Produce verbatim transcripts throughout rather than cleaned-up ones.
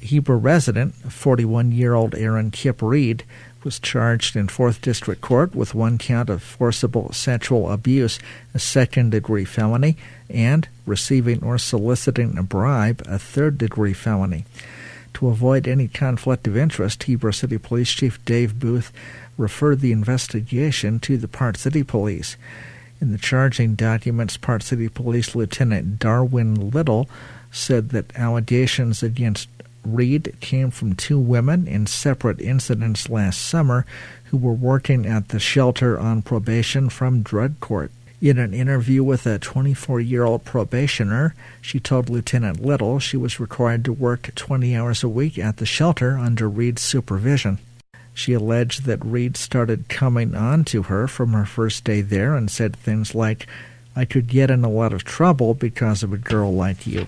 Heber resident, forty-one-year-old Aaron Kip Reed, was charged in fourth District Court with one count of forcible sexual abuse, a second-degree felony, and receiving or soliciting a bribe, a third-degree felony. To avoid any conflict of interest, Heber City Police Chief Dave Booth referred the investigation to the Park City Police. In the charging documents, Park City Police Lieutenant Darwin Little said that allegations against Reed came from two women in separate incidents last summer who were working at the shelter on probation from drug court. In an interview with a twenty-four-year-old probationer, she told Lieutenant Little she was required to work twenty hours a week at the shelter under Reed's supervision. She alleged that Reed started coming on to her from her first day there and said things like, "I could get in a lot of trouble because of a girl like you."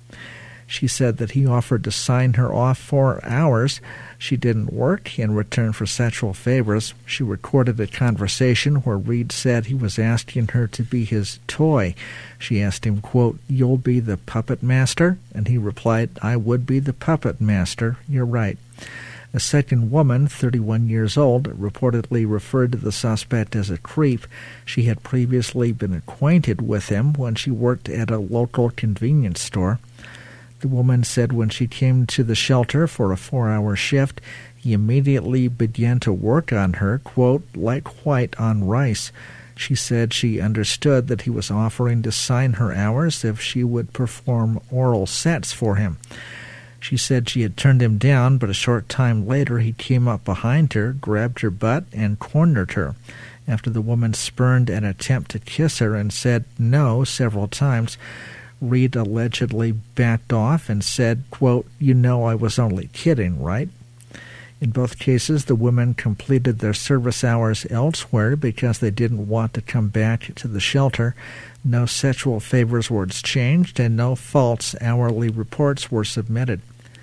She said that he offered to sign her off for hours she didn't work in return for sexual favors. She recorded a conversation where Reed said he was asking her to be his toy. She asked him, quote, "You'll be the puppet master?" And he replied, "I would be the puppet master. You're right." A second woman, thirty-one years old, reportedly referred to the suspect as a creep. She had previously been acquainted with him when she worked at a local convenience store. The woman said when she came to the shelter for a four-hour shift, he immediately began to work on her, quote, "like white on rice." She said she understood that he was offering to sign her hours if she would perform oral sets for him. She said she had turned him down, but a short time later he came up behind her, grabbed her butt, and cornered her. After the woman spurned an attempt to kiss her and said no several times, Reed allegedly backed off and said, quote, "You know I was only kidding, right?" In both cases, the women completed their service hours elsewhere because they didn't want to come back to the shelter. No sexual favors were exchanged, and no false hourly reports were submitted.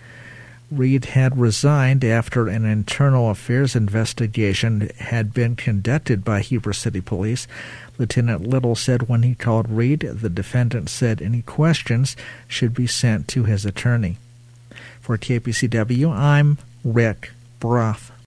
Reed had resigned after an internal affairs investigation had been conducted by Heber City Police. Lieutenant Little said when he called Reed, the defendant said any questions should be sent to his attorney. For K P C W, I'm Rick Broth.